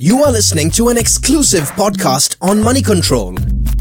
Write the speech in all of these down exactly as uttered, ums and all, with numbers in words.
You are listening to an exclusive podcast on Money Control.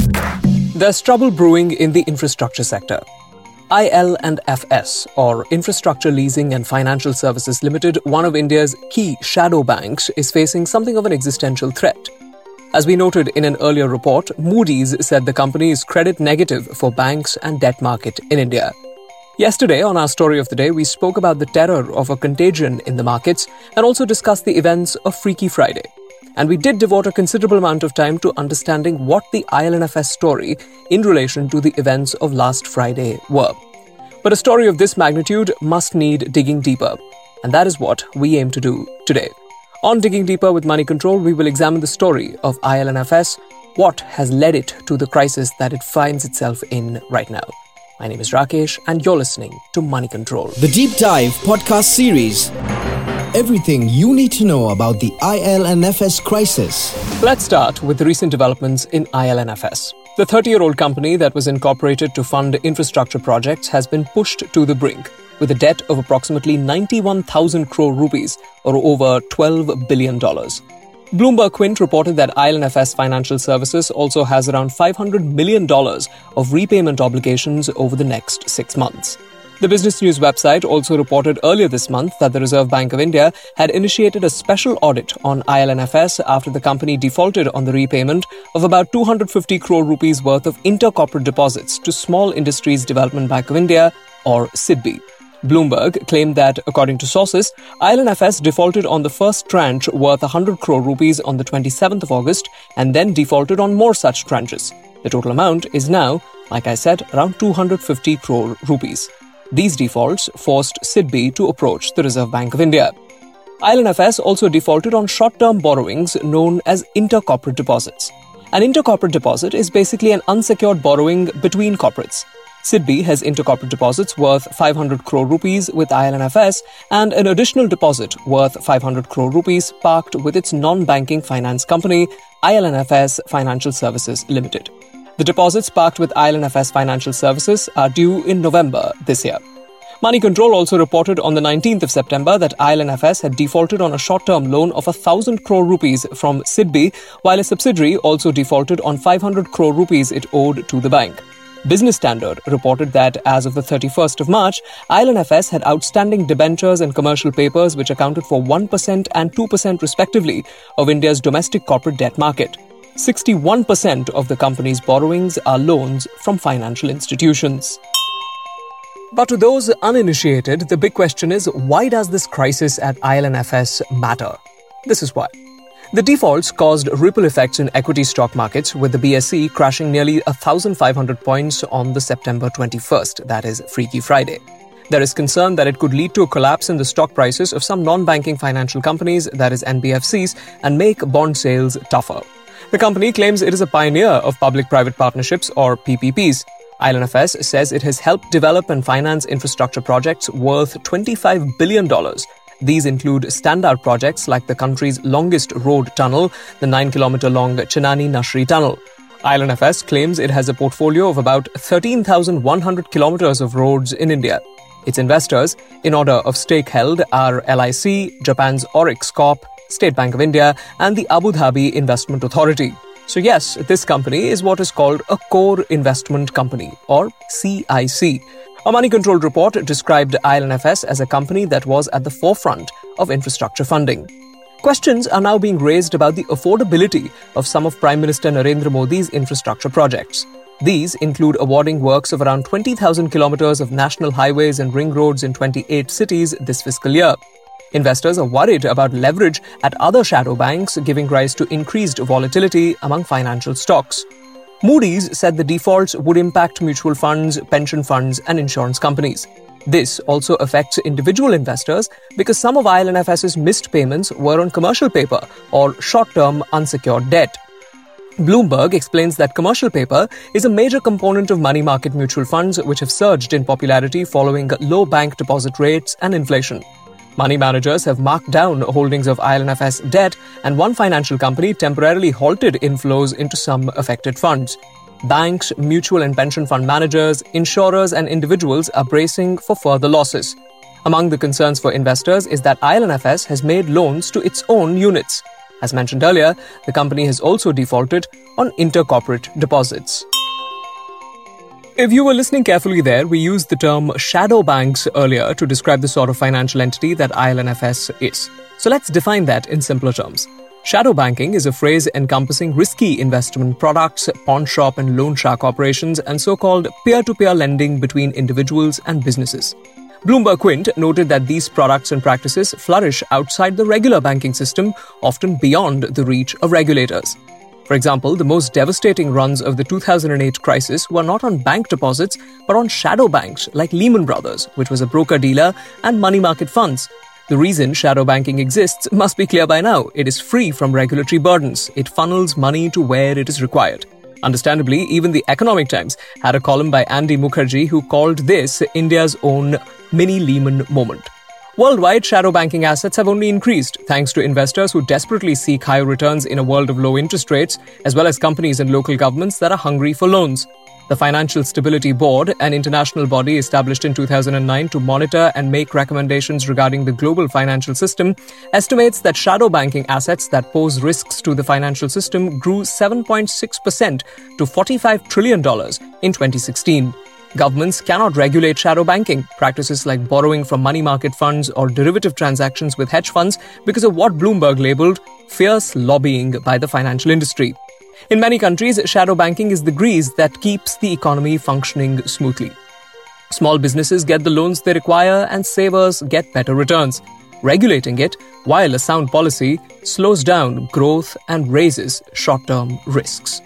There's trouble brewing in the infrastructure sector. I L and F S, or Infrastructure Leasing and Financial Services Limited, one of India's key shadow banks, is facing something of an existential threat. As we noted in an earlier report, Moody's said the company is credit negative for banks and debt market in India. Yesterday, on our Story of the Day, we spoke about the terror of a contagion in the markets and also discussed the events of Freaky Friday. And we did devote a considerable amount of time to understanding what the I L and F S story in relation to the events of last Friday were. But a story of this magnitude must need digging deeper, and that is what we aim to do today. On Digging Deeper with Money Control, we will examine the story of I L and F S, what has led it to the crisis that it finds itself in right now. My name is Rakesh, and you're listening to Money Control. The Deep Dive podcast series. Everything you need to know about the I L and F S crisis. Let's start with the recent developments in I L and F S. The thirty-year-old company that was incorporated to fund infrastructure projects has been pushed to the brink with a debt of approximately ninety-one thousand crore rupees, or over twelve billion dollars. Bloomberg Quint reported that I L and F S Financial Services also has around five hundred million dollars of repayment obligations over the next six months. The Business News website also reported earlier this month that the Reserve Bank of India had initiated a special audit on I L and F S after the company defaulted on the repayment of about two hundred fifty crore rupees worth of intercorporate deposits to Small Industries Development Bank of India, or S I D B. Bloomberg claimed that, according to sources, I L and F S defaulted on the first tranche worth one hundred crore rupees on the twenty-seventh of August and then defaulted on more such tranches. The total amount is now, like I said, around two hundred fifty crore rupees. These defaults forced S I D B to approach the Reserve Bank of India. I L and F S also defaulted on short-term borrowings known as intercorporate deposits. An intercorporate deposit is basically an unsecured borrowing between corporates. S I D B has intercorporate deposits worth five hundred crore rupees with I L and F S and an additional deposit worth five hundred crore rupees parked with its non-banking finance company, I L and F S Financial Services Limited. The deposits parked with I L and F S Financial Services are due in November this year. Money Control also reported on the nineteenth of September that I L and F S had defaulted on a short-term loan of one thousand crore rupees from S I D B, while a subsidiary also defaulted on five hundred crore rupees it owed to the bank. Business Standard reported that as of the thirty-first of March, I L and F S had outstanding debentures and commercial papers which accounted for one percent and two percent respectively of India's domestic corporate debt market. sixty-one percent of the company's borrowings are loans from financial institutions. But to those uninitiated, the big question is, why does this crisis at I L and F S matter? This is why. The defaults caused ripple effects in equity stock markets, with the B S E crashing nearly one thousand five hundred points on the September twenty-first, that is Freaky Friday. There is concern that it could lead to a collapse in the stock prices of some non-banking financial companies, that is N B F Cs, and make bond sales tougher. The company claims it is a pioneer of public-private partnerships, or P P Ps. I L and F S says it has helped develop and finance infrastructure projects worth twenty-five billion dollars. These include standout projects like the country's longest road tunnel, the nine-kilometer-long Chenani-Nashri tunnel. I L and F S claims it has a portfolio of about thirteen thousand one hundred kilometers of roads in India. Its investors, in order of stake held, are L I C, Japan's Oryx Corp, State Bank of India, and the Abu Dhabi Investment Authority. So yes, this company is what is called a core investment company, or C I C. A Money Control report described I L and F S as a company that was at the forefront of infrastructure funding. Questions are now being raised about the affordability of some of Prime Minister Narendra Modi's infrastructure projects. These include awarding works of around twenty thousand kilometers of national highways and ring roads in twenty-eight cities this fiscal year. Investors are worried about leverage at other shadow banks, giving rise to increased volatility among financial stocks. Moody's said the defaults would impact mutual funds, pension funds, and insurance companies. This also affects individual investors because some of I L and F S's missed payments were on commercial paper or short-term unsecured debt. Bloomberg explains that commercial paper is a major component of money market mutual funds, which have surged in popularity following low bank deposit rates and inflation. Money managers have marked down holdings of I L and F S debt, and one financial company temporarily halted inflows into some affected funds. Banks, mutual and pension fund managers, insurers and individuals are bracing for further losses. Among the concerns for investors is that I L and F S has made loans to its own units. As mentioned earlier, the company has also defaulted on intercorporate deposits. If you were listening carefully there, we used the term shadow banks earlier to describe the sort of financial entity that I L N F S is. So let's define that in simpler terms. Shadow banking is a phrase encompassing risky investment products, pawn shop and loan shark operations, and so-called peer-to-peer lending between individuals and businesses. Bloomberg Quint noted that these products and practices flourish outside the regular banking system, often beyond the reach of regulators. For example, the most devastating runs of the two thousand eight crisis were not on bank deposits, but on shadow banks like Lehman Brothers, which was a broker-dealer, and money market funds. The reason shadow banking exists must be clear by now. It is free from regulatory burdens. It funnels money to where it is required. Understandably, even the Economic Times had a column by Andy Mukherjee who called this India's own mini Lehman moment. Worldwide, shadow banking assets have only increased thanks to investors who desperately seek higher returns in a world of low interest rates, as well as companies and local governments that are hungry for loans. The Financial Stability Board, an international body established in two thousand nine to monitor and make recommendations regarding the global financial system, estimates that shadow banking assets that pose risks to the financial system grew seven point six percent to forty-five trillion dollars in twenty sixteen. Governments cannot regulate shadow banking, practices like borrowing from money market funds or derivative transactions with hedge funds, because of what Bloomberg labeled fierce lobbying by the financial industry. In many countries, shadow banking is the grease that keeps the economy functioning smoothly. Small businesses get the loans they require and savers get better returns. Regulating it, while a sound policy, slows down growth and raises short-term risks.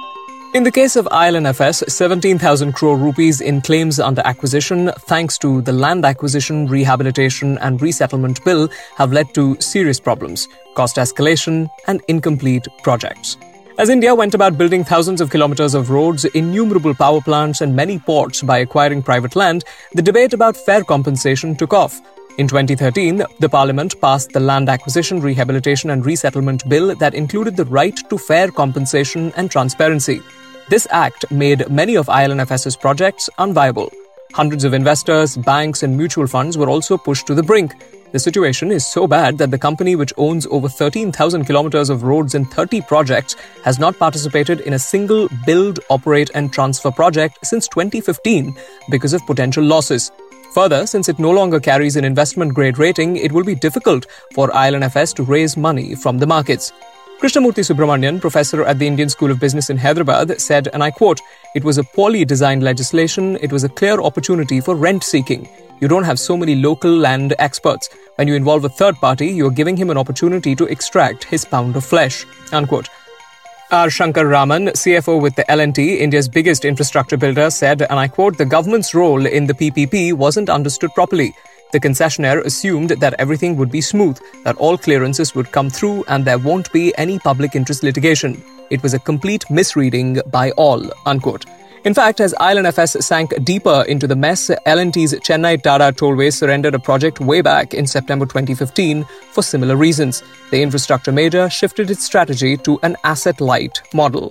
In the case of I L N F S, seventeen thousand crore rupees in claims under acquisition, thanks to the Land Acquisition, Rehabilitation and Resettlement Bill, have led to serious problems, cost escalation and incomplete projects. As India went about building thousands of kilometers of roads, innumerable power plants and many ports by acquiring private land, the debate about fair compensation took off. In twenty thirteen, the Parliament passed the Land Acquisition, Rehabilitation and Resettlement Bill that included the right to fair compensation and transparency. This act made many of I L N F S's projects unviable. Hundreds of investors, banks and mutual funds were also pushed to the brink. The situation is so bad that the company, which owns over thirteen thousand kilometers of roads and thirty projects, has not participated in a single build, operate and transfer project since twenty fifteen because of potential losses. Further, since it no longer carries an investment-grade rating, it will be difficult for I L N F S to raise money from the markets. Krishnamurthy Subramanian, professor at the Indian School of Business in Hyderabad, said, and I quote, "It was a poorly designed legislation. It was a clear opportunity for rent-seeking. You don't have so many local land experts. When you involve a third party, you're giving him an opportunity to extract his pound of flesh." Unquote. R. Shankar Raman, C F O with the L and T, India's biggest infrastructure builder, said, and I quote, "The government's role in the P P P wasn't understood properly. The concessionaire assumed that everything would be smooth, that all clearances would come through and there won't be any public interest litigation. It was a complete misreading by all." Unquote. In fact, as I L N F S sank deeper into the mess, L and T's Chennai-Tara Tollway surrendered a project way back in September twenty fifteen for similar reasons. The infrastructure major shifted its strategy to an asset-light model.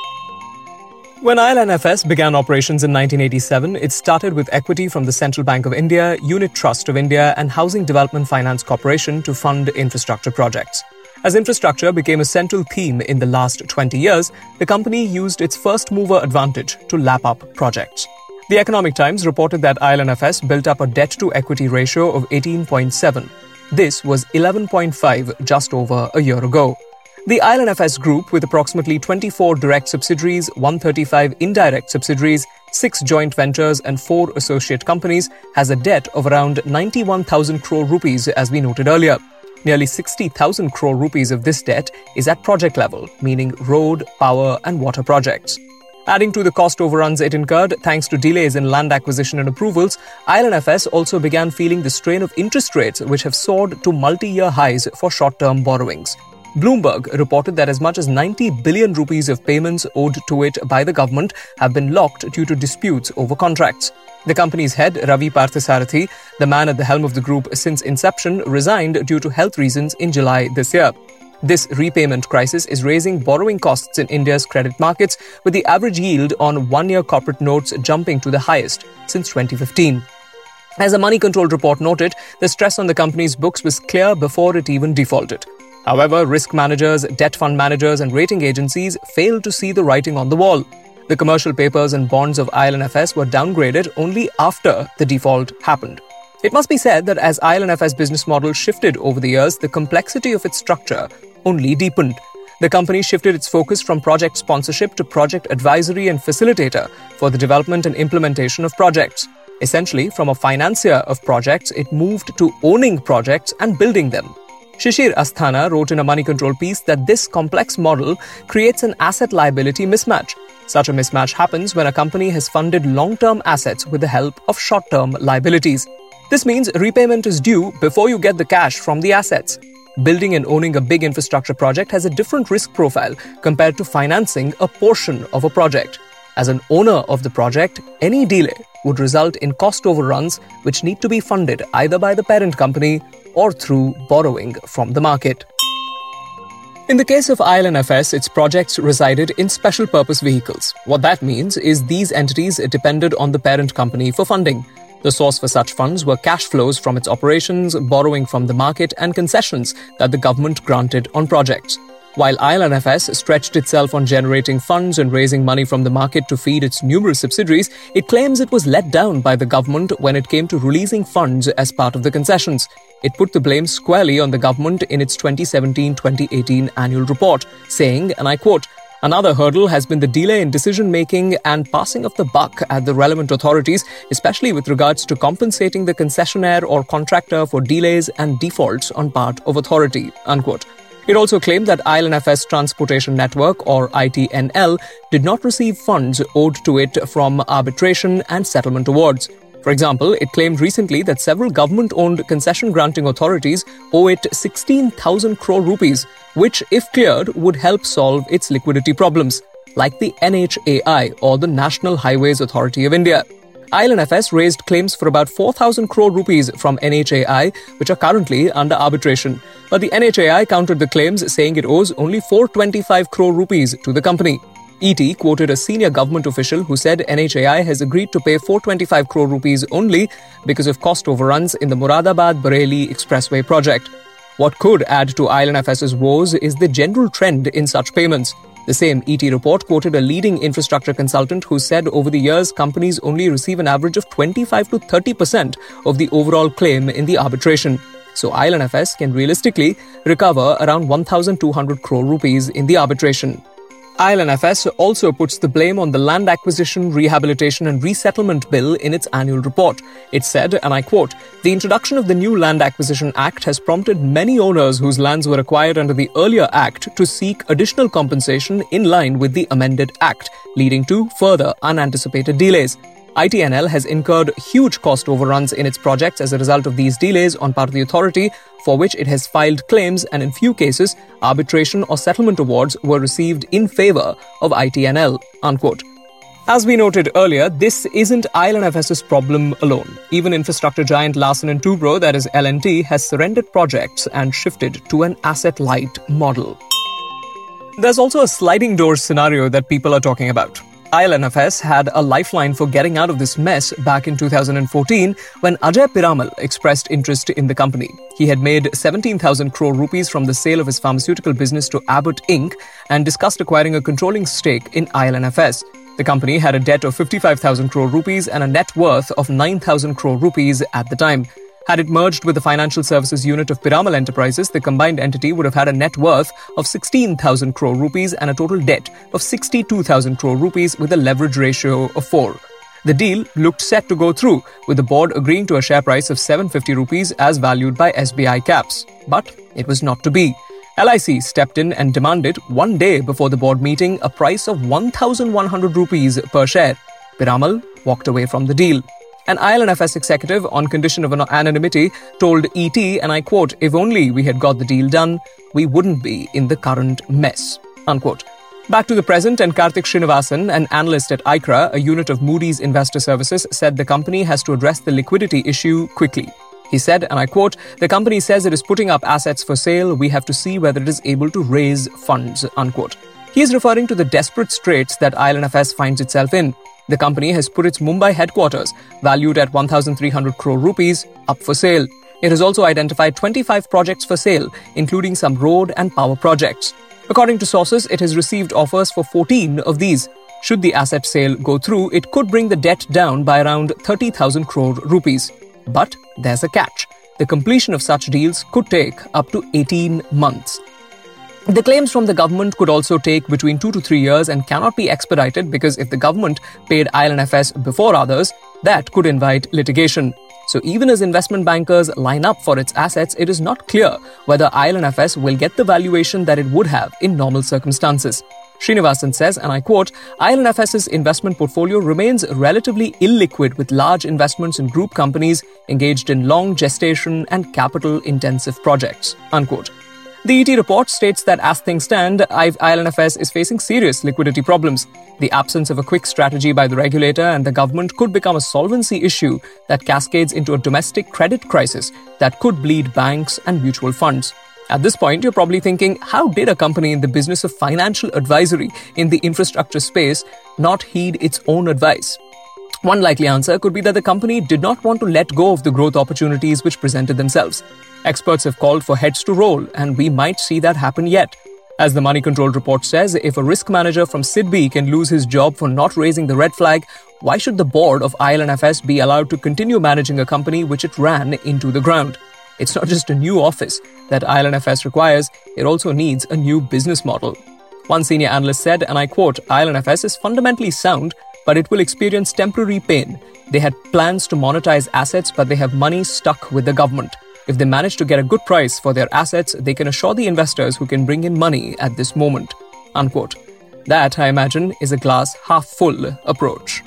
When I L N F S began operations in nineteen eighty-seven, it started with equity from the Central Bank of India, Unit Trust of India and Housing Development Finance Corporation to fund infrastructure projects. As infrastructure became a central theme in the last twenty years, the company used its first-mover advantage to lap up projects. The Economic Times reported that I L N F S built up a debt-to-equity ratio of eighteen point seven. This was eleven point five just over a year ago. The I L N F S Group, with approximately twenty-four direct subsidiaries, one hundred thirty-five indirect subsidiaries, six joint ventures and four associate companies, has a debt of around ninety-one thousand crore rupees, as we noted earlier. Nearly sixty thousand crore rupees of this debt is at project level, meaning road, power and water projects. Adding to the cost overruns it incurred, thanks to delays in land acquisition and approvals, I L N F S also began feeling the strain of interest rates, which have soared to multi-year highs for short-term borrowings. Bloomberg reported that as much as ninety billion rupees of payments owed to it by the government have been locked due to disputes over contracts. The company's head, Ravi Parthasarathy, the man at the helm of the group since inception, resigned due to health reasons in July this year. This repayment crisis is raising borrowing costs in India's credit markets, with the average yield on one-year corporate notes jumping to the highest since twenty fifteen. As a Money Control report noted, the stress on the company's books was clear before it even defaulted. However, risk managers, debt fund managers and rating agencies failed to see the writing on the wall. The commercial papers and bonds of I L N F S were downgraded only after the default happened. It must be said that as I L N F S business model shifted over the years, the complexity of its structure only deepened. The company shifted its focus from project sponsorship to project advisory and facilitator for the development and implementation of projects. Essentially, from a financier of projects, it moved to owning projects and building them. Shishir Asthana wrote in a Money Control piece that this complex model creates an asset-liability mismatch. Such a mismatch happens when a company has funded long-term assets with the help of short-term liabilities. This means repayment is due before you get the cash from the assets. Building and owning a big infrastructure project has a different risk profile compared to financing a portion of a project. As an owner of the project, any delay would result in cost overruns which need to be funded either by the parent company or through borrowing from the market. In the case of I L N F S, its projects resided in special purpose vehicles. What that means is these entities depended on the parent company for funding. The source for such funds were cash flows from its operations, borrowing from the market, and concessions that the government granted on projects. While I L N F S stretched itself on generating funds and raising money from the market to feed its numerous subsidiaries, it claims it was let down by the government when it came to releasing funds as part of the concessions. It put the blame squarely on the government in its twenty seventeen twenty eighteen annual report, saying, and I quote, "Another hurdle has been the delay in decision-making and passing of the buck at the relevant authorities, especially with regards to compensating the concessionaire or contractor for delays and defaults on part of authority." Unquote. It also claimed that I L N F S Transportation Network, or I T N L, did not receive funds owed to it from arbitration and settlement awards. For example, it claimed recently that several government-owned concession-granting authorities owe it sixteen thousand crore rupees, which, if cleared, would help solve its liquidity problems, like the N H A I, or the National Highways Authority of India. I L N F S raised claims for about four thousand crore rupees from N H A I, which are currently under arbitration. But the N H A I countered the claims, saying it owes only four hundred twenty-five crore rupees to the company. E T quoted a senior government official who said N H A I has agreed to pay four hundred twenty-five crore rupees only because of cost overruns in the Moradabad-Bareilly Expressway project. What could add to I L N F S's woes is the general trend in such payments. The same E T report quoted a leading infrastructure consultant who said over the years companies only receive an average of twenty-five to thirty percent of the overall claim in the arbitration. So I L N F S can realistically recover around one thousand two hundred crore rupees in the arbitration. I L N F S also puts the blame on the Land Acquisition, Rehabilitation and Resettlement Bill in its annual report. It said, and I quote, "The introduction of the new Land Acquisition Act has prompted many owners whose lands were acquired under the earlier Act to seek additional compensation in line with the amended Act, leading to further unanticipated delays. I T N L has incurred huge cost overruns in its projects as a result of these delays on part of the authority, for which it has filed claims, and in few cases, arbitration or settlement awards were received in favor of I T N L." Unquote. As we noted earlier, this isn't I L N F S's problem alone. Even infrastructure giant Larsen and Toubro, that is L and T, has surrendered projects and shifted to an asset-light model. There's also a sliding doors scenario that people are talking about. I L N F S had a lifeline for getting out of this mess back in two thousand fourteen when Ajay Piramal expressed interest in the company. He had made seventeen thousand crore rupees from the sale of his pharmaceutical business to Abbott Incorporated and discussed acquiring a controlling stake in I L N F S. The company had a debt of fifty-five thousand crore rupees and a net worth of nine thousand crore rupees at the time. Had it merged with the financial services unit of Piramal Enterprises, the combined entity would have had a net worth of sixteen thousand crore rupees and a total debt of sixty-two thousand crore rupees with a leverage ratio of four. The deal looked set to go through, with the board agreeing to a share price of seven hundred fifty rupees as valued by S B I Caps. But it was not to be. L I C stepped in and demanded, one day before the board meeting, a price of one thousand one hundred rupees per share. Piramal walked away from the deal. An I L N F S executive, on condition of anonymity, told E T, and I quote, "If only we had got the deal done, we wouldn't be in the current mess." Unquote. Back to the present, and Karthik Srinivasan, an analyst at I C R A, a unit of Moody's Investor Services, said the company has to address the liquidity issue quickly. He said, and I quote, "The company says it is putting up assets for sale. We have to see whether it is able to raise funds." Unquote. He is referring to the desperate straits that I L N F S finds itself in. The company has put its Mumbai headquarters, valued at one thousand three hundred crore rupees, up for sale. It has also identified twenty-five projects for sale, including some road and power projects. According to sources, it has received offers for fourteen of these. Should the asset sale go through, it could bring the debt down by around thirty thousand crore rupees. But there's a catch. The completion of such deals could take up to eighteen months. The claims from the government could also take between two to three years and cannot be expedited because if the government paid I L N F S before others, that could invite litigation. So even as investment bankers line up for its assets, it is not clear whether I L N F S will get the valuation that it would have in normal circumstances. Srinivasan says, and I quote, I L N F S's investment portfolio remains relatively illiquid with large investments in group companies engaged in long gestation and capital-intensive projects, unquote. The E T report states that as things stand, I L N F S is facing serious liquidity problems. The absence of a quick strategy by the regulator and the government could become a solvency issue that cascades into a domestic credit crisis that could bleed banks and mutual funds. At this point, you're probably thinking, how did a company in the business of financial advisory in the infrastructure space not heed its own advice? One likely answer could be that the company did not want to let go of the growth opportunities which presented themselves. Experts have called for heads to roll, and we might see that happen yet. As the Money Control report says, if a risk manager from S I D B I can lose his job for not raising the red flag, why should the board of I L N F S be allowed to continue managing a company which it ran into the ground? It's not just a new office that I L N F S requires, it also needs a new business model. One senior analyst said, and I quote, I L N F S is fundamentally sound, but it will experience temporary pain. They had plans to monetize assets, but they have money stuck with the government. If they manage to get a good price for their assets, they can assure the investors who can bring in money at this moment, unquote. That, I imagine, is a glass half full approach.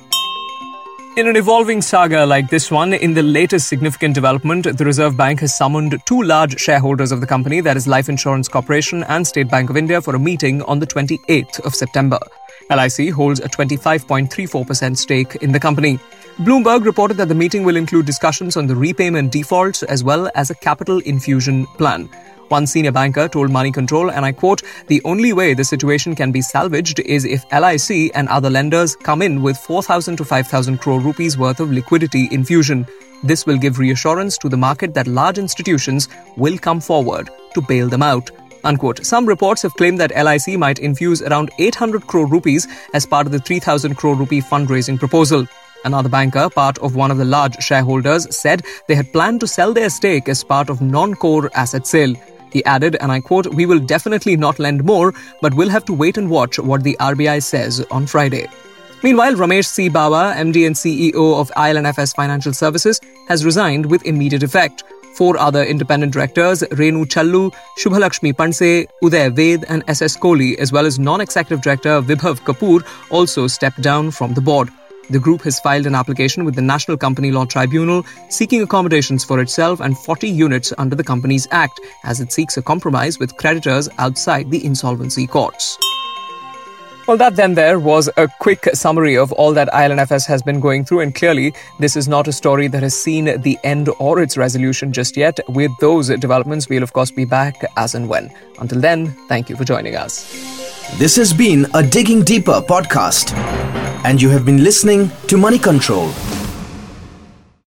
In an evolving saga like this one, in the latest significant development, the Reserve Bank has summoned two large shareholders of the company, that is Life Insurance Corporation and State Bank of India, for a meeting on the twenty-eighth of September. L I C holds a twenty-five point three four percent stake in the company. Bloomberg reported that the meeting will include discussions on the repayment defaults as well as a capital infusion plan. One senior banker told Money Control, and I quote, the only way the situation can be salvaged is if L I C and other lenders come in with four thousand to five thousand crore rupees worth of liquidity infusion. This will give reassurance to the market that large institutions will come forward to bail them out, unquote. Some reports have claimed that L I C might infuse around eight hundred crore rupees as part of the three thousand crore rupee fundraising proposal. Another banker, part of one of the large shareholders, said they had planned to sell their stake as part of non-core asset sale. He added, and I quote, we will definitely not lend more, but we'll have to wait and watch what the R B I says on Friday. Meanwhile, Ramesh C. Bawa, M D and C E O of I L N F S Financial Services, has resigned with immediate effect. Four other independent directors, Renu Challu, Shubhalakshmi Panse, Uday Ved and S S Kohli, as well as non-executive director Vibhav Kapoor, also stepped down from the board. The group has filed an application with the National Company Law Tribunal seeking accommodations for itself and forty units under the Companies Act as it seeks a compromise with creditors outside the insolvency courts. Well, that then there was a quick summary of all that I L N F S has been going through, and clearly this is not a story that has seen the end or its resolution just yet. With those developments, we'll of course be back as and when. Until then, thank you for joining us. This has been a Digging Deeper podcast, and you have been listening to Money Control.